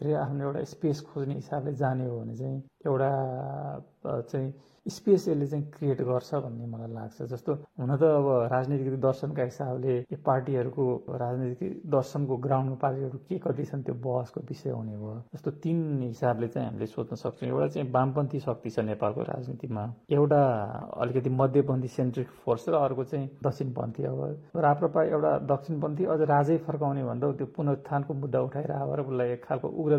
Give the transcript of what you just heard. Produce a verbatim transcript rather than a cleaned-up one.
फेरि आफ्नो एउटा स्पेस खोज्ने हिसाबले जाने हो भने चाहिँ एउटा चाहिँ स्पेस यसले चाहिँ क्रिएट गर्छ भन्ने मलाई लाग्छ। जस्तो हुन त अब राजनीतिक दर्शनका हिसाबले यो पार्टीहरूको राजनीतिक दर्शनको ग्राउन्डमा पार्टीहरू के कति छन् त्यो बहसको विषय हुने भयो। जस्तो तीन हिसाबले चाहिँ हामीले सोच्न सक्छौँ। एउटा चाहिँ वामपन्थी शक्ति छ नेपालको राजनीतिमा, एउटा अलिकति मध्यपन्थी सेन्ट्रिक फोर्स र अर्को चाहिँ दक्षिणपन्थी। अब राप्रपा एउटा दक्षिणपन्थी अझ राजै फर्काउने भन्दा त्यो पुनरुत्थानको मुद्दा उठाएर आएर उसलाई एक खालको उग्र